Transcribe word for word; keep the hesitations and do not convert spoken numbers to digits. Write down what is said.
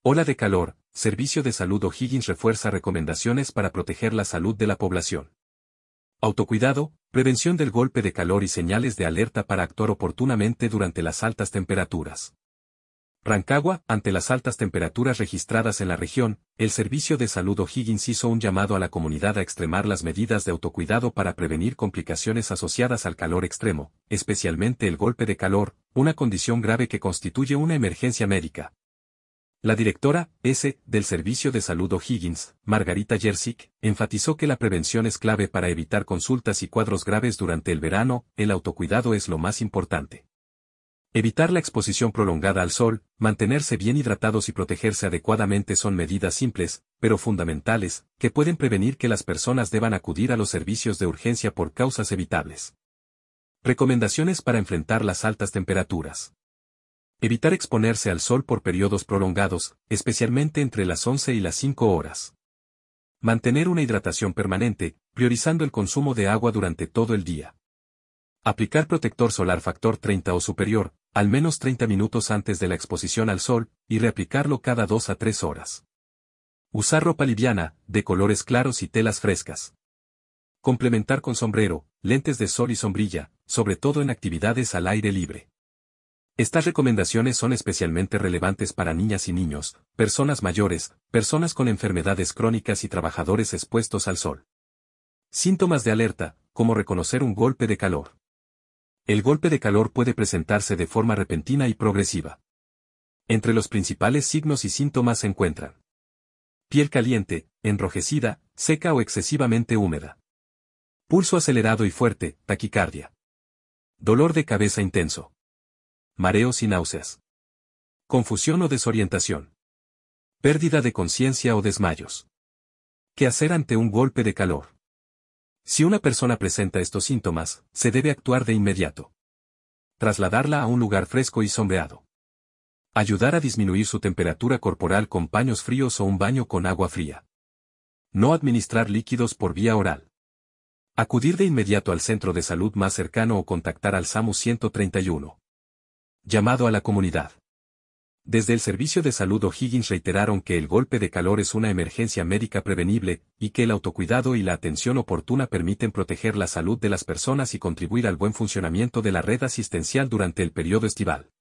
Ola de calor, Servicio de Salud O'Higgins refuerza recomendaciones para proteger la salud de la población. Autocuidado, prevención del golpe de calor y señales de alerta para actuar oportunamente durante las altas temperaturas. Rancagua, ante las altas temperaturas registradas en la región, el Servicio de Salud O'Higgins hizo un llamado a la comunidad a extremar las medidas de autocuidado para prevenir complicaciones asociadas al calor extremo, especialmente el golpe de calor, una condición grave que constituye una emergencia médica. La directora S. del Servicio de Salud O'Higgins, Margarita Jersic, enfatizó que la prevención es clave para evitar consultas y cuadros graves durante el verano, el autocuidado es lo más importante. Evitar la exposición prolongada al sol, mantenerse bien hidratados y protegerse adecuadamente son medidas simples, pero fundamentales, que pueden prevenir que las personas deban acudir a los servicios de urgencia por causas evitables. Recomendaciones para enfrentar las altas temperaturas. Evitar exponerse al sol por periodos prolongados, especialmente entre las once y las cinco horas. Mantener una hidratación permanente, priorizando el consumo de agua durante todo el día. Aplicar protector solar factor treinta o superior, al menos treinta minutos antes de la exposición al sol, y reaplicarlo cada dos a tres horas. Usar ropa liviana, de colores claros y telas frescas. Complementar con sombrero, lentes de sol y sombrilla, sobre todo en actividades al aire libre. Estas recomendaciones son especialmente relevantes para niñas y niños, personas mayores, personas con enfermedades crónicas y trabajadores expuestos al sol. Síntomas de alerta, como reconocer un golpe de calor. El golpe de calor puede presentarse de forma repentina y progresiva. Entre los principales signos y síntomas se encuentran: piel caliente, enrojecida, seca o excesivamente húmeda. Pulso acelerado y fuerte, taquicardia. Dolor de cabeza intenso. Mareos y náuseas. Confusión o desorientación. Pérdida de conciencia o desmayos. ¿Qué hacer ante un golpe de calor? Si una persona presenta estos síntomas, se debe actuar de inmediato. Trasladarla a un lugar fresco y sombreado. Ayudar a disminuir su temperatura corporal con paños fríos o un baño con agua fría. No administrar líquidos por vía oral. Acudir de inmediato al centro de salud más cercano o contactar al SAMU ciento treinta y uno. Llamado a la comunidad. Desde el Servicio de Salud O'Higgins reiteraron que el golpe de calor es una emergencia médica prevenible, y que el autocuidado y la atención oportuna permiten proteger la salud de las personas y contribuir al buen funcionamiento de la red asistencial durante el periodo estival.